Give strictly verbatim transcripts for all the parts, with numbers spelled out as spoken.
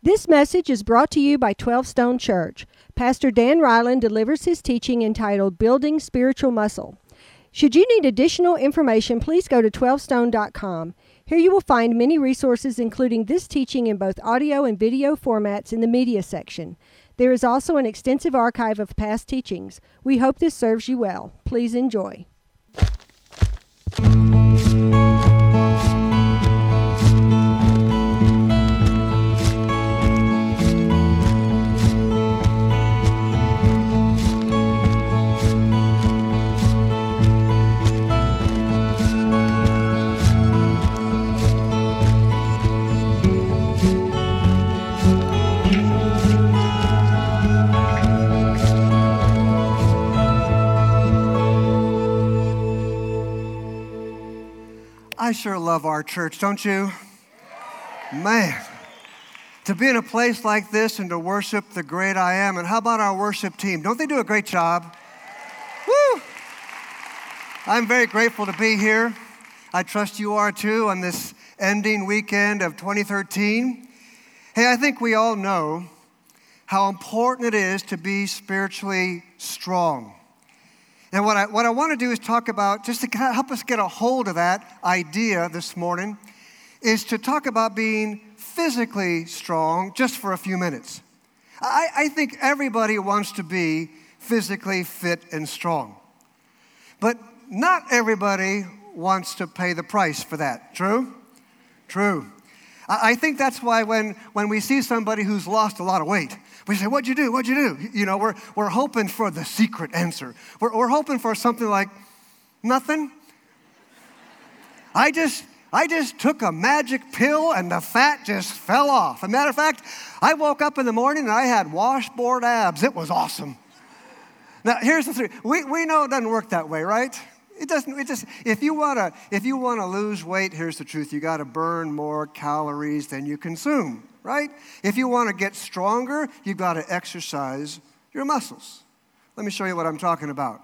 This message is brought to you by twelve Stone Church. Pastor Dan Ryland delivers his teaching entitled Building Spiritual Muscle. Should you need additional information, please go to twelve stone dot com. Here you will find many resources, including this teaching in both audio and video formats in the media section. There is also an extensive archive of past teachings. We hope this serves you well. Please enjoy. I sure love our church, don't you? Man, to be in a place like this and to worship the great I Am. And how about our worship team? Don't they do a great job? Woo! I'm very grateful to be here. I trust you are too on this ending weekend of twenty thirteen. Hey, I think we all know how important it is to be spiritually strong. And what I, what I want to do is talk about, just to kind of help us get a hold of that idea this morning, is to talk about being physically strong just for a few minutes. I, I think everybody wants to be physically fit and strong. But not everybody wants to pay the price for that. True? True. I, I think that's why when, when we see somebody who's lost a lot of weight, we say, what'd you do? What'd you do? You know, we're we're hoping for the secret answer. We're we're hoping for something like, nothing. I just I just took a magic pill and the fat just fell off. As a matter of fact, I woke up in the morning and I had washboard abs. It was awesome. Now here's the thing. We we know it doesn't work that way, right? It doesn't. It just if you wanna if you wanna lose weight, here's the truth. You got to burn more calories than you consume. Right? If you want to get stronger, you've got to exercise your muscles. Let me show you what I'm talking about.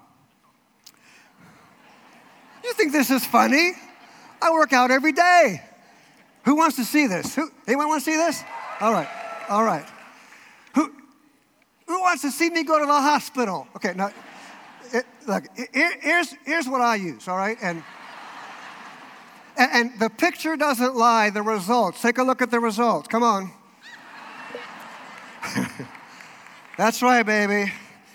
You think this is funny? I work out every day. Who wants to see this? Who? Anyone want to see this? All right. All right. Who, who wants to see me go to the hospital? Okay, now, it, look, here, here's, here's what I use, all right? And, and, and the picture doesn't lie, the results. Take a look at the results. Come on. That's right, baby.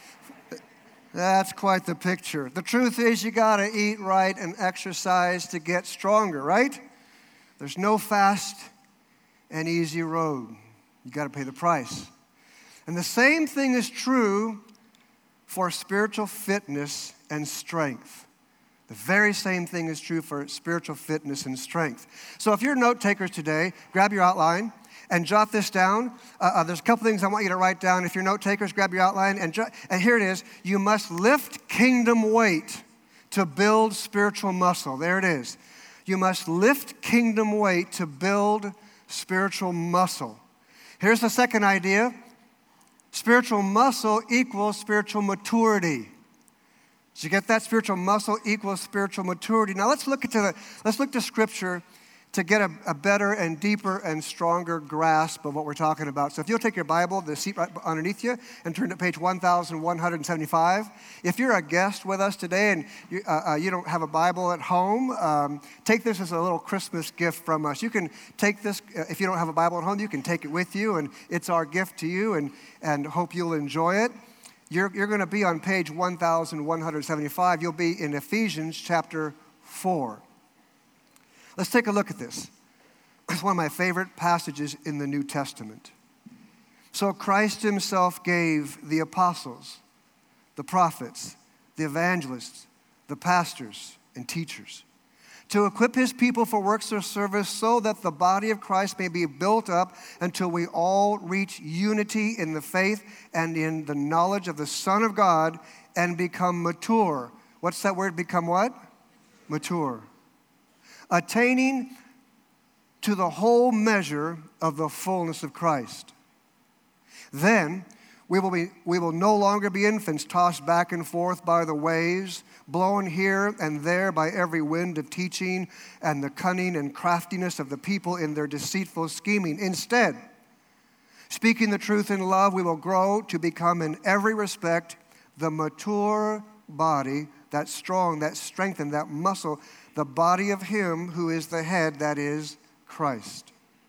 That's quite the picture. The truth is you got to eat right and exercise to get stronger, right? There's no fast and easy road. You got to pay the price. And the same thing is true for spiritual fitness and strength. The very same thing is true for spiritual fitness and strength. So if you're note takers today, grab your outline and jot this down. Uh, uh, there's a couple things I want you to write down. If you're note takers, grab your outline. And, jo- and here it is. You must lift kingdom weight to build spiritual muscle. There it is. You must lift kingdom weight to build spiritual muscle. Here's the second idea. Spiritual muscle equals spiritual maturity. Did you get that? Spiritual muscle equals spiritual maturity. Now let's look at the let's look to Scripture to get a, a better and deeper and stronger grasp of what we're talking about. So if you'll take your Bible, the seat right underneath you, and turn to page one thousand one hundred seventy-five. If you're a guest with us today and you, uh, uh, you don't have a Bible at home, um, take this as a little Christmas gift from us. You can take this, uh, if you don't have a Bible at home, you can take it with you, and it's our gift to you, and, and hope you'll enjoy it. You're, you're going to be on page one thousand one hundred seventy-five. You'll be in Ephesians chapter four. Let's take a look at this. It's one of my favorite passages in the New Testament. So Christ himself gave the apostles, the prophets, the evangelists, the pastors, and teachers to equip his people for works of service so that the body of Christ may be built up until we all reach unity in the faith and in the knowledge of the Son of God and become mature. What's that word, become what? Mature. Attaining to the whole measure of the fullness of Christ. Then we will be, we will no longer be infants tossed back and forth by the waves, blown here and there by every wind of teaching and the cunning and craftiness of the people in their deceitful scheming. Instead, Speaking the truth in love, we will grow to become in every respect the mature body, that strong, that strengthened, that muscle, the body of Him who is the head, that is Christ.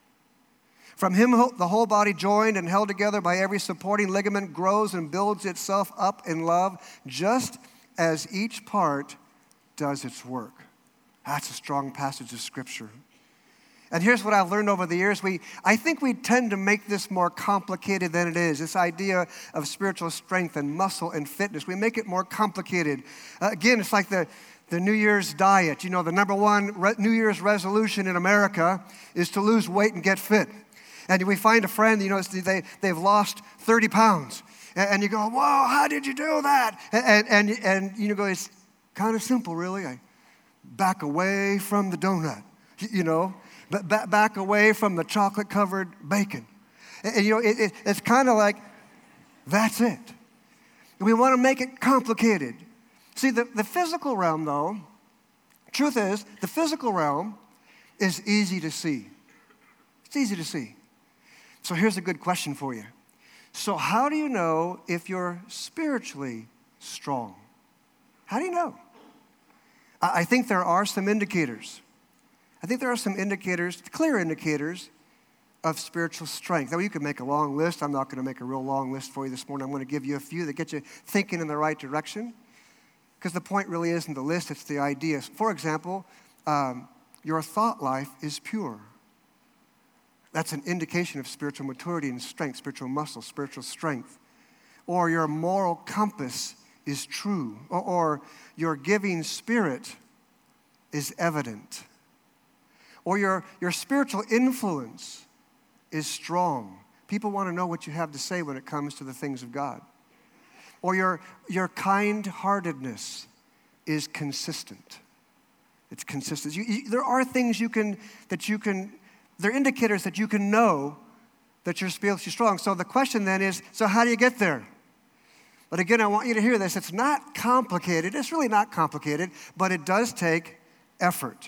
From Him, the whole body, joined and held together by every supporting ligament, grows and builds itself up in love, just as each part does its work. That's a strong passage of Scripture. And here's what I've learned over the years. We, I think we tend to make this more complicated than it is. This idea of spiritual strength and muscle and fitness. We make it more complicated. Uh, again, it's like the, the New Year's diet. You know, the number one re- New Year's resolution in America is to lose weight and get fit. And we find a friend, you know, they, they've lost thirty pounds. And, and you go, whoa, how did you do that? And, and, and, and you go, it's kind of simple, really. I back away from the donut, you know. But back away from the chocolate-covered bacon. And, and you know, it, it, it's kind of like, that's it. And we want to make it complicated. See, the, the physical realm, though, truth is, the physical realm is easy to see. It's easy to see. So here's a good question for you. So how do you know if you're spiritually strong? How do you know? I, I think there are some indicators. I think there are some indicators, clear indicators of spiritual strength. Now, you can make a long list. I'm not going to make a real long list for you this morning. I'm going to give you a few that get you thinking in the right direction. Because the point really isn't the list, it's the ideas. For example, um, your thought life is pure. That's an indication of spiritual maturity and strength, spiritual muscle, spiritual strength. Or your moral compass is true. Or, or your giving spirit is evident. Or your, your spiritual influence is strong. People want to know what you have to say when it comes to the things of God. Or your, your kind-heartedness is consistent. It's consistent. You, you, there are things you can, that you can, they're indicators that you can know that you're spiritually strong. So the question then is, so how do you get there? But again, I want you to hear this. It's not complicated. It's really not complicated, but it does take effort.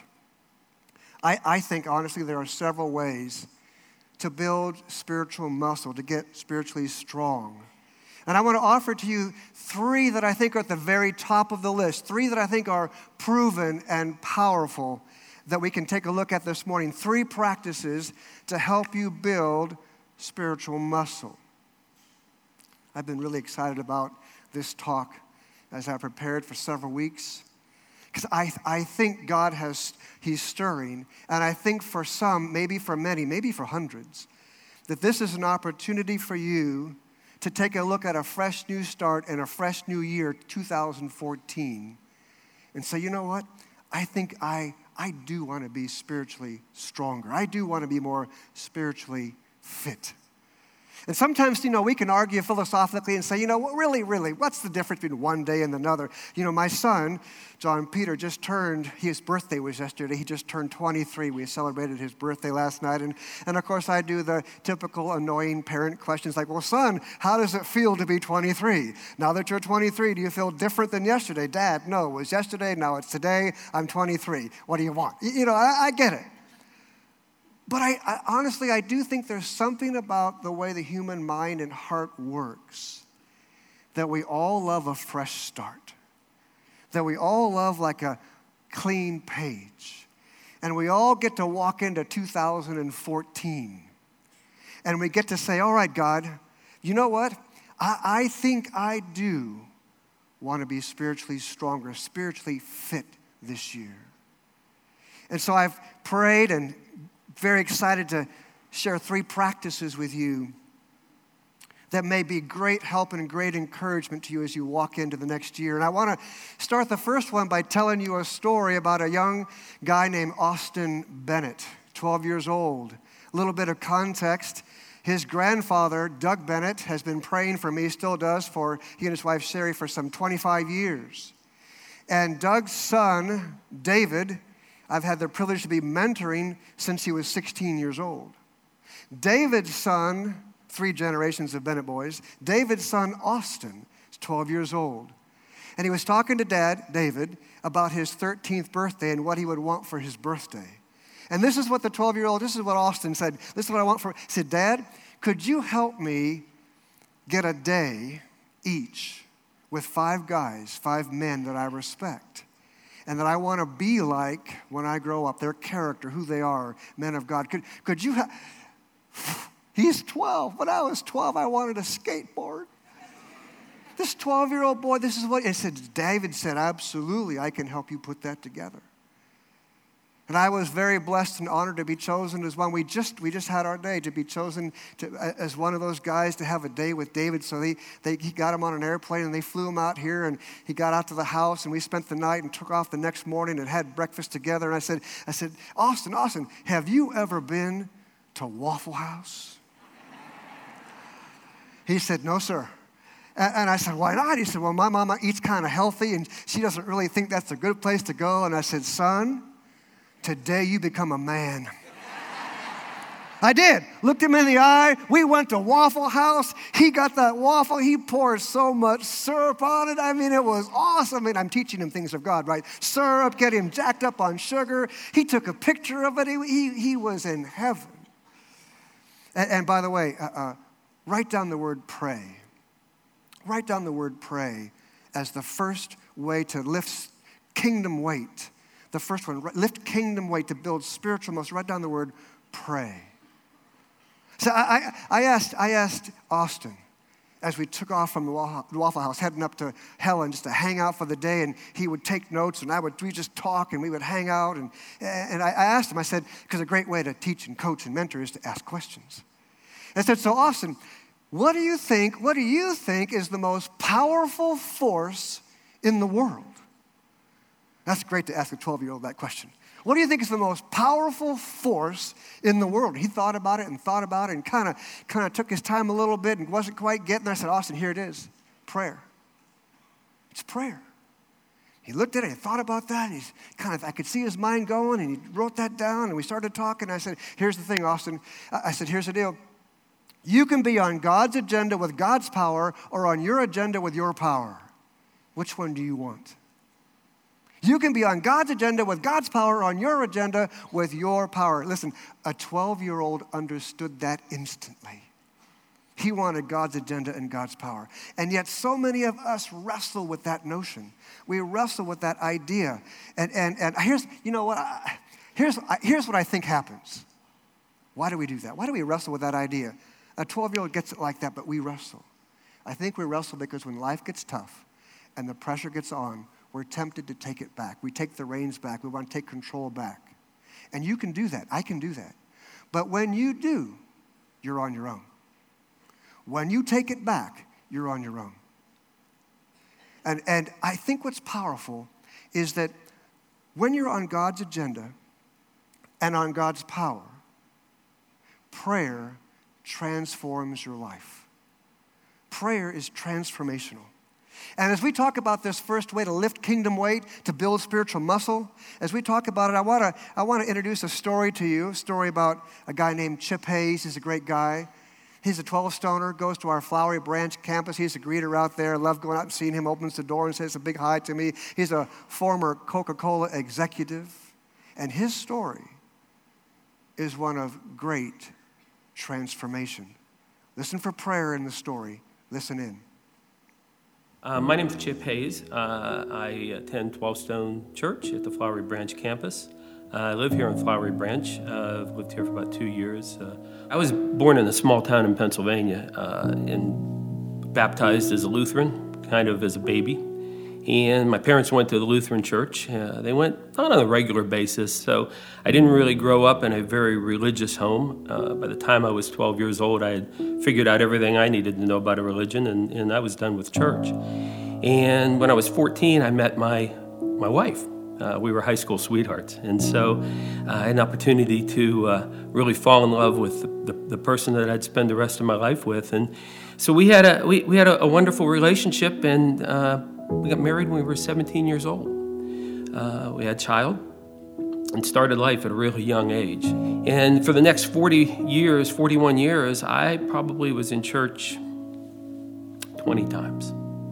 I, I think, honestly, there are several ways to build spiritual muscle, to get spiritually strong. And I want to offer to you three that I think are at the very top of the list, three that I think are proven and powerful that we can take a look at this morning. Three practices to help you build spiritual muscle. I've been really excited about this talk as I prepared for several weeks. Because I, I think God has, He's stirring, and I think for some, maybe for many, maybe for hundreds, that this is an opportunity for you to take a look at a fresh new start and a fresh new year, two thousand fourteen, and say, you know what? I think I, I do want to be spiritually stronger. I do want to be more spiritually fit. And sometimes, you know, we can argue philosophically and say, you know, really, really, what's the difference between one day and another? You know, my son, John Peter, just turned, his birthday was yesterday. He just turned twenty-three. We celebrated his birthday last night. And, and of course, I do the typical annoying parent questions like, well, son, how does it feel to be twenty-three? Now that you're twenty-three, do you feel different than yesterday? Dad, no, it was yesterday. Now it's today. I'm twenty-three. What do you want? You know, I, I get it. But I, I honestly, I do think there's something about the way the human mind and heart works that we all love a fresh start, that we all love like a clean page, and we all get to walk into two thousand fourteen, and we get to say, all right, God, you know what? I, I think I do want to be spiritually stronger, spiritually fit this year. And so I've prayed and very excited to share three practices with you that may be great help and great encouragement to you as you walk into the next year. And I want to start the first one by telling you a story about a young guy named Austin Bennett, twelve years old. A little bit of context. His grandfather, Doug Bennett, has been praying for me, still does, for he and his wife Sherry for some twenty-five years. And Doug's son, David, I've had the privilege to be mentoring since he was sixteen years old. David's son, three generations of Bennett boys, David's son, Austin, is twelve years old. And he was talking to Dad, David, about his thirteenth birthday and what he would want for his birthday. And this is what the twelve-year-old, this is what Austin said. This is what I want for, he said, Dad, could you help me get a day each with five guys, five men that I respect and that I want to be like when I grow up, their character, who they are, men of God. Could, could you have, he's twelve. When I was twelve, I wanted a skateboard. This twelve-year-old boy, this is what, it said, David said, absolutely, I can help you put that together. And I was very blessed and honored to be chosen as one. We just we just had our day to be chosen to, as one of those guys to have a day with David. So they, they he got him on an airplane and they flew him out here and he got out to the house and we spent the night and took off the next morning and had breakfast together. And I said, I said, Austin, Austin, have you ever been to Waffle House? He said, no, sir. And I said, why not? He said, well, my mama eats kind of healthy and she doesn't really think that's a good place to go. And I said, son, today you become a man. I did. Looked him in the eye. We went to Waffle House. He got that waffle. He poured so much syrup on it. I mean, it was awesome. I mean, I'm teaching him things of God, right? Syrup, get him jacked up on sugar. He took a picture of it. He, he, he was in heaven. And, and by the way, uh, uh, write down the word pray. Write down the word pray as the first way to lift kingdom weight. The first one, lift kingdom weight to build spiritual muscle. Write down the word pray. So I, I, I asked I asked Austin as we took off from the Waffle House, heading up to Helen just to hang out for the day, and he would take notes, and I would we just talk, and we would hang out, and and I, I asked him. I said, because a great way to teach and coach and mentor is to ask questions. I said, so Austin, what do you think? What do you think is the most powerful force in the world? That's great to ask a twelve-year-old that question. What do you think is the most powerful force in the world? He thought about it and thought about it and kind of kind of took his time a little bit and wasn't quite getting it. I said, Austin, here it is, prayer. It's prayer. He looked at it and thought about that, and he's kind of, I could see his mind going, and he wrote that down, and we started talking. I said, here's the thing, Austin. I said, here's the deal. You can be on God's agenda with God's power or on your agenda with your power. Which one do you want? You can be on God's agenda with God's power, on your agenda with your power. Listen, a twelve-year-old understood that instantly. He wanted God's agenda and God's power. And yet so many of us wrestle with that notion. We wrestle with that idea. And and and here's, you know what, I, here's, here's what I think happens. Why do we do that? Why do we wrestle with that idea? A twelve-year-old gets it like that, but we wrestle. I think we wrestle because when life gets tough and the pressure gets on, we're tempted to take it back. We take the reins back. We want to take control back. And you can do that. I can do that. But when you do, you're on your own. When you take it back, you're on your own. And, and I think what's powerful is that when you're on God's agenda and on God's power, prayer transforms your life. Prayer is transformational. And as we talk about this first way to lift kingdom weight, to build spiritual muscle, as we talk about it, I want to I want to introduce a story to you, a story about a guy named Chip Hayes. He's a great guy. He's a twelve-stoner, goes to our Flowery Branch campus. He's a greeter out there. I love going out and seeing him, opens the door and says a big hi to me. He's a former Coca-Cola executive. And his story is one of great transformation. Listen for prayer in the story. Listen in. Uh, my name is Chip Hayes. Uh, I attend twelve Stone Church at the Flowery Branch campus. Uh, I live here in Flowery Branch. Uh, I've lived here for about two years. Uh, I was born in a small town in Pennsylvania uh, and baptized as a Lutheran, kind of as a baby. And my parents went to the Lutheran church. Uh, they went not on a regular basis, so I didn't really grow up in a very religious home. Uh, by the time I was twelve years old, I had figured out everything I needed to know about a religion, and, and I was done with church. And when I was fourteen, I met my, my wife. Uh, we were high school sweethearts, and so uh, I had an opportunity to uh, really fall in love with the, the, the person that I'd spend the rest of my life with. And so we had a, we, we had a, a wonderful relationship, and uh, we got married when we were seventeen years old. Uh, we had a child and started life at a really young age. And for the next forty years, forty-one years, I probably was in church twenty times.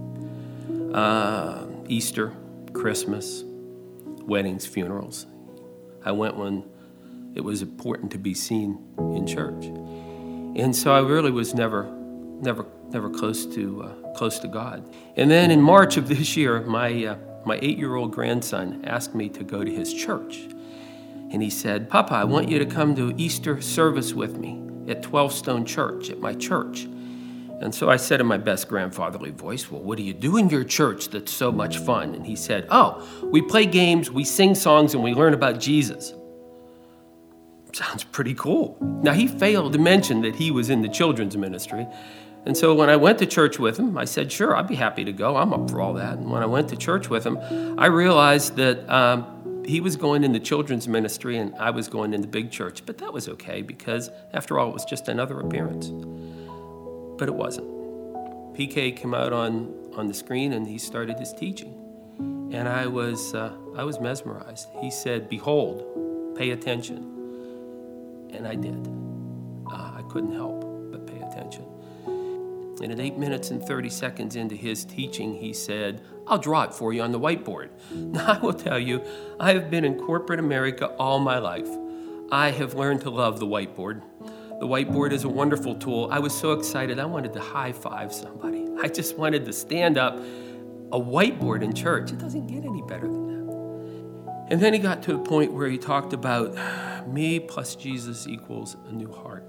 Uh, Easter, Christmas, weddings, funerals. I went when it was important to be seen in church. And so I really was never, never, never close to uh, close to God. And then in March of this year, my uh, my eight-year-old grandson asked me to go to his church. And he said, Papa, I want you to come to Easter service with me at twelve Stone Church, at my church. And so I said in my best grandfatherly voice, well, what do you do in your church that's so much fun? And he said, oh, we play games, we sing songs, and we learn about Jesus. Sounds pretty cool. Now, he failed to mention that he was in the children's ministry. And so when I went to church with him, I said, sure, I'd be happy to go. I'm up for all that. And when I went to church with him, I realized that um, he was going in the children's ministry and I was going in the big church. But that was okay because, after all, it was just another appearance. But it wasn't. P K came out on, on the screen and he started his teaching. And I was, uh, I was mesmerized. He said, behold, pay attention. And I did. Uh, I couldn't help but pay attention. And at eight minutes and thirty seconds into his teaching, he said, I'll draw it for you on the whiteboard. Now, I will tell you, I have been in corporate America all my life. I have learned to love the whiteboard. The whiteboard is a wonderful tool. I was so excited, I wanted to high-five somebody. I just wanted to stand up. A whiteboard in church, it doesn't get any better than that. And then he got to the point where he talked about me plus Jesus equals a new heart.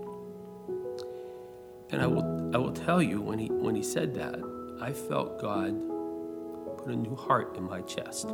And I will I will tell you, when he when he said that, I felt God put a new heart in my chest.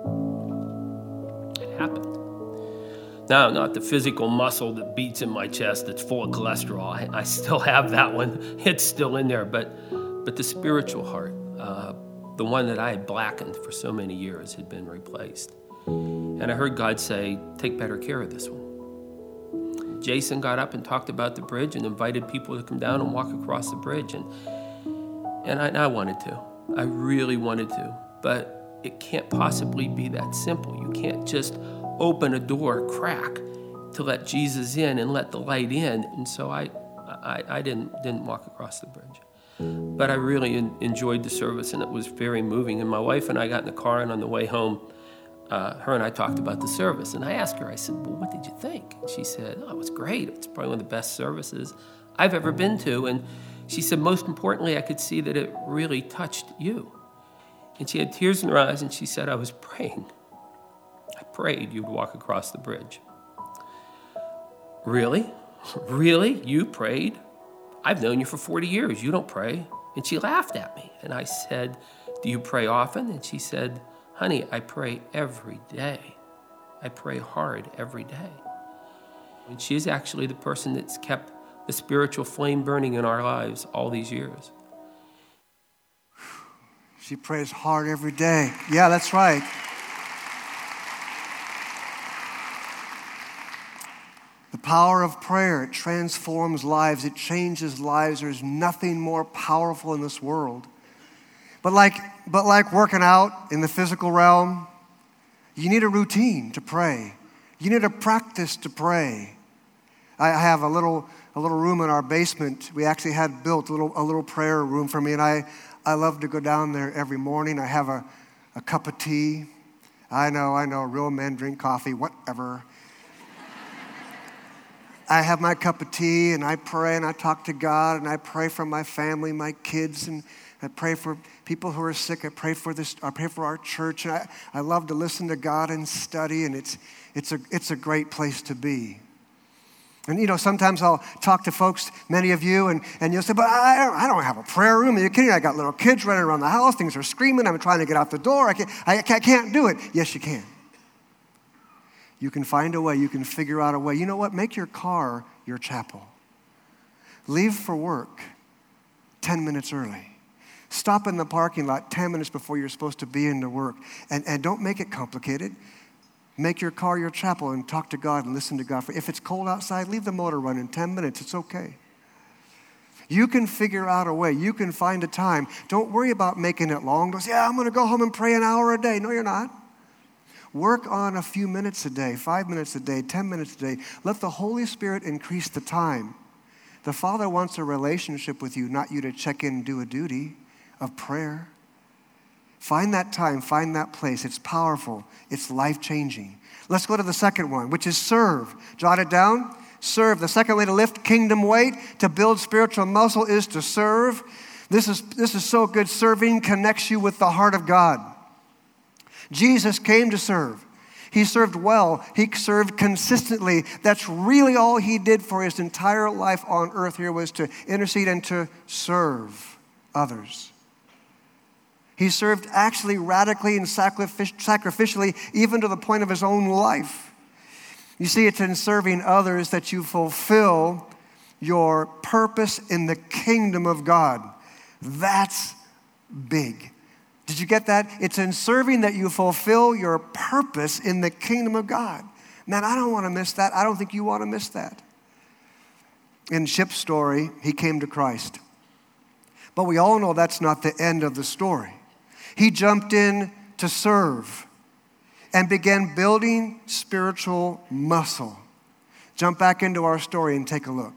It happened. Now, not the physical muscle that beats in my chest that's full of cholesterol. I, I still have that one. It's still in there. But but the spiritual heart, uh, the one that I had blackened for so many years, had been replaced. And I heard God say, take better care of this one. Jason got up and talked about the bridge and invited people to come down and walk across the bridge. And and I, and I wanted to. I really wanted to. But it can't possibly be that simple. You can't just open a door crack to let Jesus in and let the light in. And so I I, I didn't didn't walk across the bridge. But I really en- enjoyed the service, and it was very moving. And my wife and I got in the car, and on the way home, Uh, her and I talked about the service, and I asked her, I said, well, what did you think? And she said, oh, it was great. It's probably one of the best services I've ever been to. And she said, most importantly, I could see that it really touched you. And she had tears in her eyes, and she said, I was praying. I prayed you'd walk across the bridge. Really? Really? You prayed? I've known you for forty years. You don't pray. And she laughed at me. And I said, do you pray often? And she said, honey, I pray every day. I pray hard every day. And she's actually the person that's kept the spiritual flame burning in our lives all these years. She prays hard every day. Yeah, that's right. The power of prayer, it transforms lives. It changes lives. There's nothing more powerful in this world. But like, but like working out in the physical realm, you need a routine to pray. You need a practice to pray. I have a little a little room in our basement. We actually had built a little a little prayer room for me, and I, I love to go down there every morning. I have a, a cup of tea. I know, I know, real men drink coffee, whatever. I have my cup of tea, and I pray, and I talk to God, and I pray for my family, my kids, and I pray for people who are sick. I pray for this. I pray for our church. And I, I love to listen to God and study, and it's it's a it's a great place to be. And you know, sometimes I'll talk to folks, many of you, and, and you'll say, "But I don't, I don't have a prayer room. Are you kidding? I got little kids running around the house. Things are screaming. I'm trying to get out the door. I can't. I, I can't do it." Yes, you can. You can find a way. You can figure out a way. You know what? Make your car your chapel. Leave for work ten minutes early. Stop in the parking lot ten minutes before you're supposed to be into work. And, and don't make it complicated. Make your car your chapel and talk to God and listen to God. If it's cold outside, leave the motor running ten minutes. It's okay. You can figure out a way. You can find a time. Don't worry about making it long. Don't say, yeah, I'm going to go home and pray an hour a day. No, you're not. Work on a few minutes a day, five minutes a day, ten minutes a day. Let the Holy Spirit increase the time. The Father wants a relationship with you, not you to check in and do a duty of prayer. Find that time, find that place. It's powerful. It's life-changing. Let's go to the second one, which is serve. Jot it down. serve. The second way to lift kingdom weight, to build spiritual muscle, is to serve. This is, this is so good. Serving connects you with the heart of God. Jesus came to serve. He served well. He served consistently. That's really all he did for his entire life on earth here, was to intercede and to serve others. He served actually radically and sacrificially, even to the point of his own life. You see, it's in serving others that you fulfill your purpose in the kingdom of God. That's big. Did you get that? It's in serving that you fulfill your purpose in the kingdom of God. Man, I don't want to miss that. I don't think you want to miss that. In Chip's story, he came to Christ. But we all know that's not the end of the story. He jumped in to serve and began building spiritual muscle. Jump back into our story and take a look.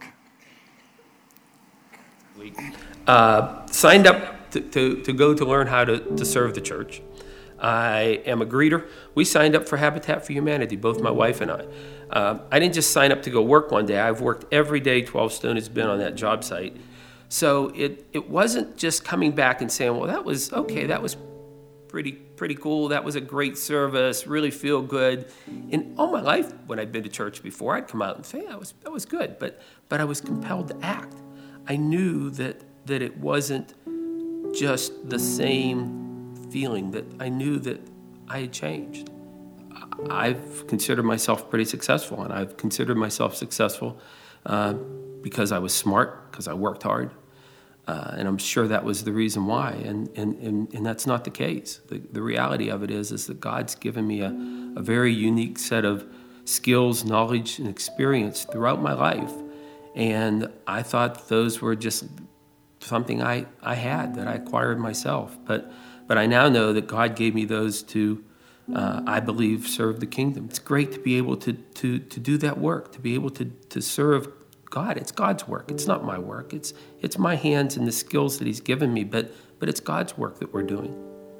Uh, signed up to, to, to go to learn how to, to serve the church. I am a greeter. We signed up for Habitat for Humanity, both my wife and I. Uh, I didn't just sign up to go work one day. I've worked every day twelve Stone has been on that job site. So it, it wasn't just coming back and saying, well, that was okay, that was pretty pretty cool, that was a great service, really feel good. In all my life, when I'd been to church before, I'd come out and say, yeah, that was, that was good, but, but I was compelled to act. I knew that, that it wasn't just the same feeling, that I knew that I had changed. I've considered myself pretty successful, and I've considered myself successful uh, because I was smart, because I worked hard, uh, and I'm sure that was the reason why, and and, and, and that's not the case. The, the reality of it is, is that God's given me a, a very unique set of skills, knowledge, and experience throughout my life, and I thought those were just something I, I had, that I acquired myself, but but I now know that God gave me those to, uh, I believe, serve the kingdom. It's great to be able to to to do that work, to be able to to serve God. It's God's work. It's not my work. It's it's my hands and the skills that he's given me, but but it's God's work that we're doing.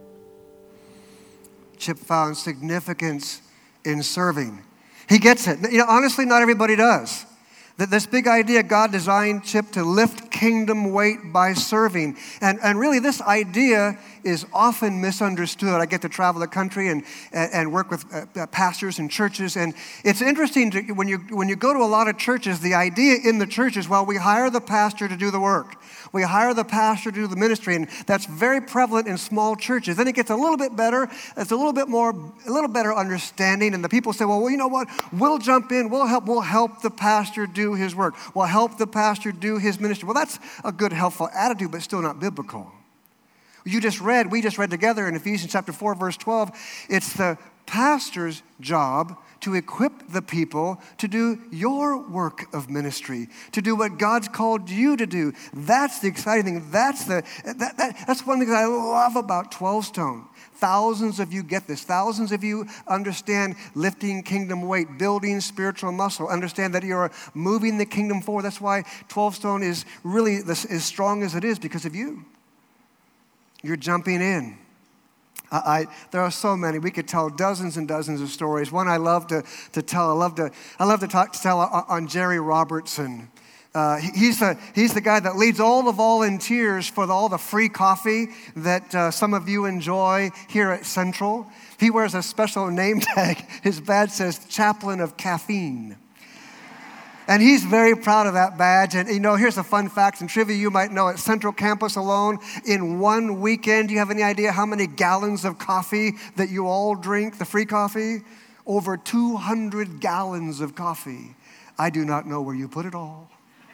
Chip found significance in serving. He gets it. You know, honestly, not everybody does. That this big idea, God designed Chip to lift kingdom weight by serving. And, and really, this idea is often misunderstood. I get to travel the country and, and, and work with uh, pastors and churches. And it's interesting to, when you when you go to a lot of churches, the idea in the church is, well, we hire the pastor to do the work. We hire the pastor to do the ministry. And that's very prevalent in small churches. Then it gets a little bit better. It's a little bit more, a little better understanding. And the people say, well, well, you know what? We'll jump in. We'll help. We'll help the pastor do his work. We'll help the pastor do his ministry. Well, that's a good, helpful attitude, but still not biblical. You just read, we just read together in Ephesians chapter four, verse twelve, it's the pastor's job to equip the people to do your work of ministry, to do what God's called you to do. That's the exciting thing. That's the that, that that's one thing that I love about twelve Stone. Thousands of you get this. Thousands of you understand lifting kingdom weight, building spiritual muscle, understand that you're moving the kingdom forward. That's why twelve Stone is really this, as strong as it is, because of you. You're jumping in. I, I, there are so many. We could tell dozens and dozens of stories. One I love to, to tell. I love to I love to talk to tell on, on Jerry Robertson. Uh, he's the he's the guy that leads all the volunteers for the, all the free coffee that uh, some of you enjoy here at Central. He wears a special name tag. His badge says Chaplain of Caffeine. And he's very proud of that badge. And, you know, here's a fun fact and trivia you might know. At Central Campus alone, in one weekend, do you have any idea how many gallons of coffee that you all drink, the free coffee? Over two hundred gallons of coffee. I do not know where you put it all.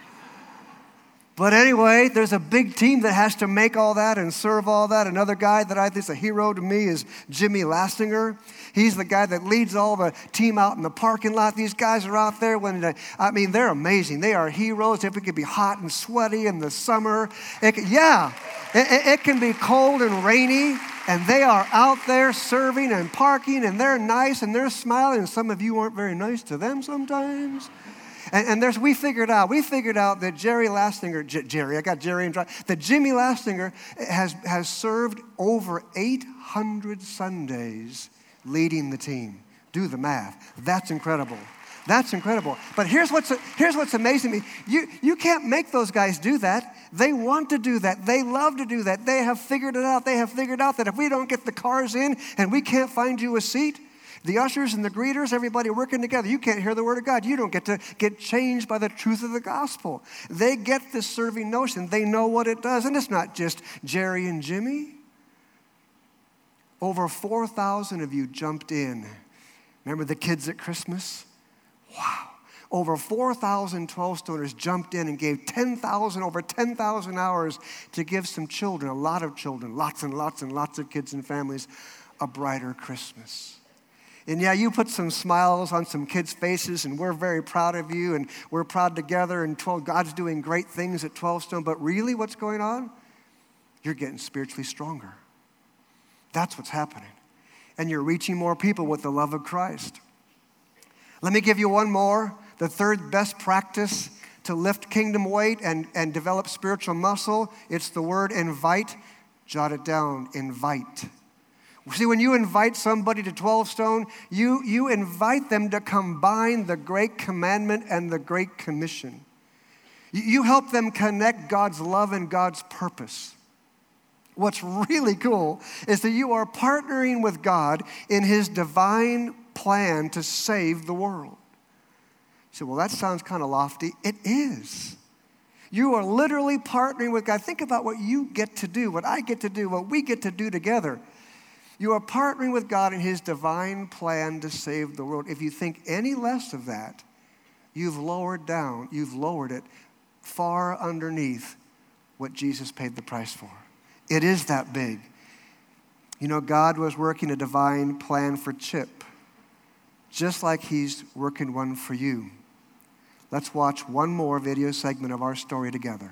But anyway, there's a big team that has to make all that and serve all that. Another guy that I think is a hero to me is Jimmy Lastinger. He's the guy that leads all the team out in the parking lot. These guys are out there when, they, I mean, they're amazing. They are heroes. If it could be hot and sweaty in the summer, it can, yeah, it, it can be cold and rainy, and they are out there serving and parking, and they're nice and they're smiling. And some of you aren't very nice to them sometimes. And, and there's, we figured out, we figured out that Jerry Lastinger, J- Jerry, I got Jerry and Dry, that Jimmy Lastinger has, has served over eight hundred Sundays leading the team. Do the math. That's incredible. That's incredible. But here's what's here's what's amazing to me. You, you can't make those guys do that. They want to do that. They love to do that. They have figured it out. They have figured out that if we don't get the cars in and we can't find you a seat, the ushers and the greeters, everybody working together, you can't hear the word of God. You don't get to get changed by the truth of the gospel. They get this serving notion. They know what it does. And it's not just Jerry and Jimmy. Over four thousand of you jumped in. Remember the kids at Christmas? Wow. Over four thousand twelve-stoners jumped in and gave ten thousand, over ten thousand hours to give some children, a lot of children, lots and lots and lots of kids and families, a brighter Christmas. And yeah, you put some smiles on some kids' faces, and we're very proud of you, and we're proud together, and twelve, God's doing great things at twelve Stone. But really, what's going on? You're getting spiritually stronger. That's what's happening. And you're reaching more people with the love of Christ. Let me give you one more. The third best practice to lift kingdom weight and, and develop spiritual muscle, it's the word invite. Jot it down, invite. See, when you invite somebody to twelve Stone, you, you invite them to combine the Great Commandment and the Great Commission. You, you help them connect God's love and God's purpose. What's really cool is that you are partnering with God in His divine plan to save the world. You say, well, that sounds kind of lofty. It is. You are literally partnering with God. Think about what you get to do, what I get to do, what we get to do together. You are partnering with God in His divine plan to save the world. If you think any less of that, you've lowered down, you've lowered it far underneath what Jesus paid the price for. It is that big. You know, God was working a divine plan for Chip, just like He's working one for you. Let's watch one more video segment of our story together.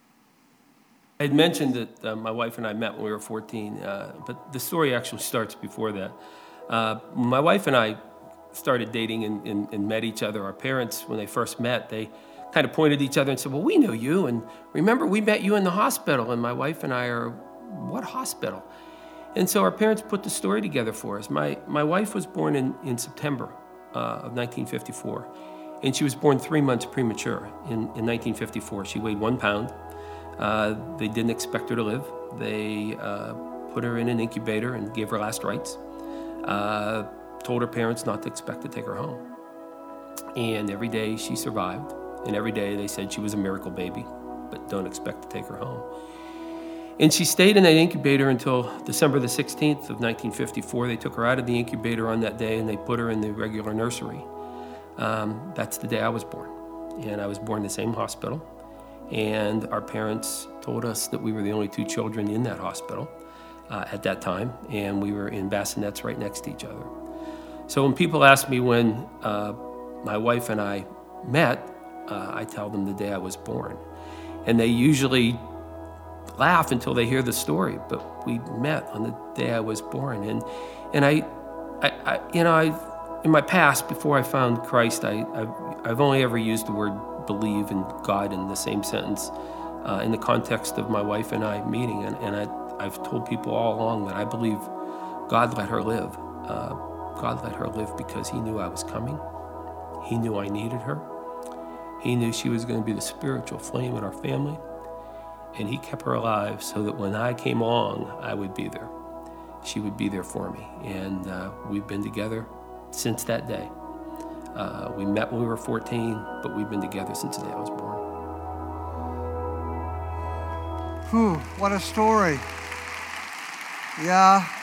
I had mentioned that uh, my wife and I met when we were fourteen, uh, but the story actually starts before that. Uh, my wife and I started dating and, and, and met each other. Our parents, when they first met, they kind of pointed at each other and said, well, we know you, and remember we met you in the hospital, and my wife and I are, what hospital? And so our parents put the story together for us. My my wife was born in, in September uh, of nineteen fifty-four, and she was born three months premature in, in nineteen fifty-four. She weighed one pound. Uh, they didn't expect her to live. They uh, put her in an incubator and gave her last rites. Uh, told her parents not to expect to take her home. And every day she survived. And every day they said she was a miracle baby, but don't expect to take her home. And she stayed in that incubator until December the sixteenth of nineteen fifty-four. They took her out of the incubator on that day and they put her in the regular nursery. Um, that's the day I was born. And I was born in the same hospital. And our parents told us that we were the only two children in that hospital uh, at that time. And we were in bassinets right next to each other. So when people ask me when uh, my wife and I met, uh, I tell them the day I was born. And they usually laugh until they hear the story, but we met on the day I was born. And and I, I, I you know, I in my past, before I found Christ, I, I've, I've only ever used the word believe in God in the same sentence uh, in the context of my wife and I meeting. And, and I, I've told people all along that I believe God let her live. Uh, God let her live because He knew I was coming. He knew I needed her. He knew she was going to be the spiritual flame in our family. And He kept her alive so that when I came along, I would be there. She would be there for me. And uh, we've been together since that day. Uh, we met when we were fourteen, but we've been together since the day I was born. Whew, what a story. Yeah.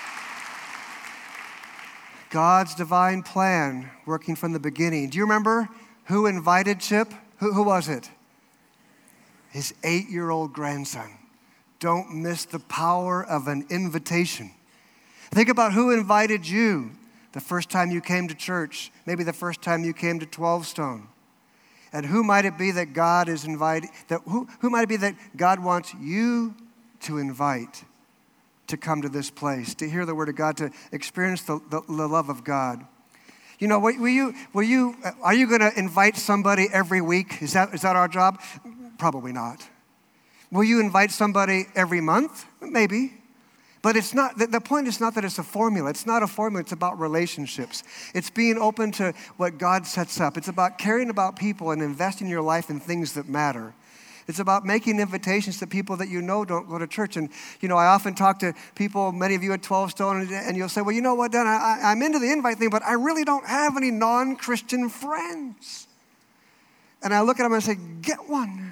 God's divine plan working from the beginning. Do you remember who invited Chip? Who, who was it? His eight-year-old grandson. Don't miss the power of an invitation. Think about who invited you the first time you came to church, maybe the first time you came to twelve Stone. And who might it be that God is inviting, that who, who might it be that God wants you to invite to come to this place, to hear the word of God, to experience the, the, the love of God? You know, will you, will you, are you going to invite somebody every week? Is that, is that our job? Probably not. Will you invite somebody every month? Maybe. But it's not, the, the point is not that it's a formula. It's not a formula. It's about relationships. It's being open to what God sets up. It's about caring about people and investing your life in things that matter. It's about making invitations to people that you know don't go to church. And, you know, I often talk to people, many of you at twelve Stone, and, and you'll say, well, you know what, Dan, I, I'm into the invite thing, but I really don't have any non-Christian friends. And I look at them and I say, get one.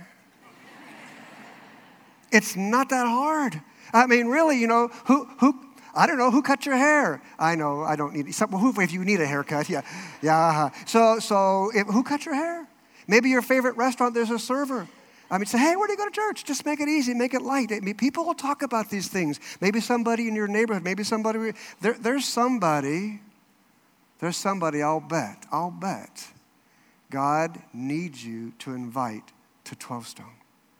It's not that hard. I mean, really, you know, who, who, I don't know, who cut your hair? I know, I don't need, some, who, if you need a haircut, yeah, yeah. Uh-huh. So, so if, who cut your hair? Maybe your favorite restaurant, there's a server. I mean, say, hey, where do you go to church? Just make it easy, make it light. I mean, people will talk about these things. Maybe somebody in your neighborhood, maybe somebody, there, there's somebody, there's somebody, I'll bet, I'll bet, God needs you to invite to twelve Stone.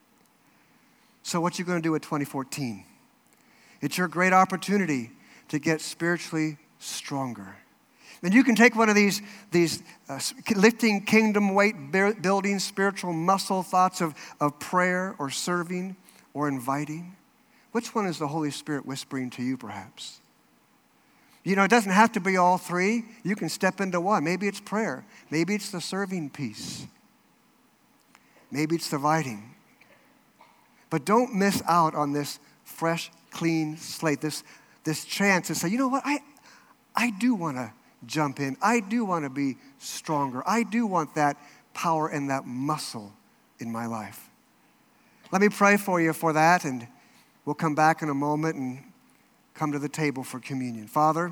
So what you going to do with twenty fourteen? It's your great opportunity to get spiritually stronger. And you can take one of these, these uh, lifting kingdom weight building spiritual muscle thoughts of, of prayer or serving or inviting. Which one is the Holy Spirit whispering to you perhaps? You know, it doesn't have to be all three. You can step into one. Maybe it's prayer. Maybe it's the serving piece. Maybe it's the inviting. But don't miss out on this fresh, clean slate, this, this chance to say, you know what, I, I do want to jump in. I do want to be stronger. I do want that power and that muscle in my life. Let me pray for you for that, and we'll come back in a moment and come to the table for communion. Father,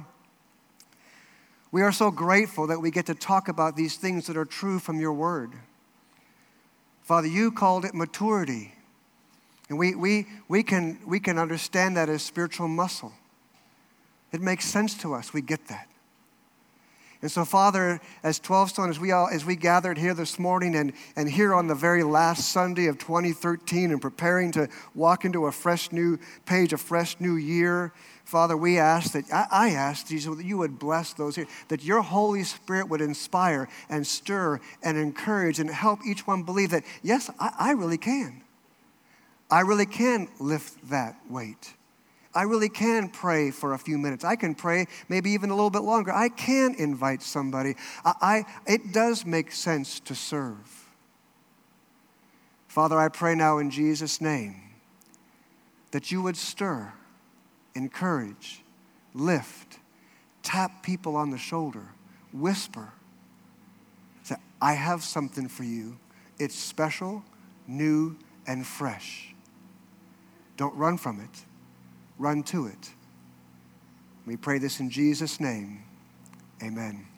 we are so grateful that we get to talk about these things that are true from your word. Father, you called it maturity. And we, we, we, can, we can understand that as spiritual muscle. It makes sense to us. We get that. And so, Father, as twelve Stone, as we all, as we gathered here this morning and, and here on the very last Sunday of twenty thirteen and preparing to walk into a fresh new page, a fresh new year, Father, we ask that, I, I ask, Jesus, that you would bless those here, that your Holy Spirit would inspire and stir and encourage and help each one believe that, yes, I, I really can. I really can lift that weight. I really can pray for a few minutes. I can pray maybe even a little bit longer. I can invite somebody. I, I, it does make sense to serve. Father, I pray now in Jesus' name that you would stir, encourage, lift, tap people on the shoulder, whisper, say, I have something for you. It's special, new, and fresh. Don't run from it. Run to it. We pray this in Jesus' name. Amen.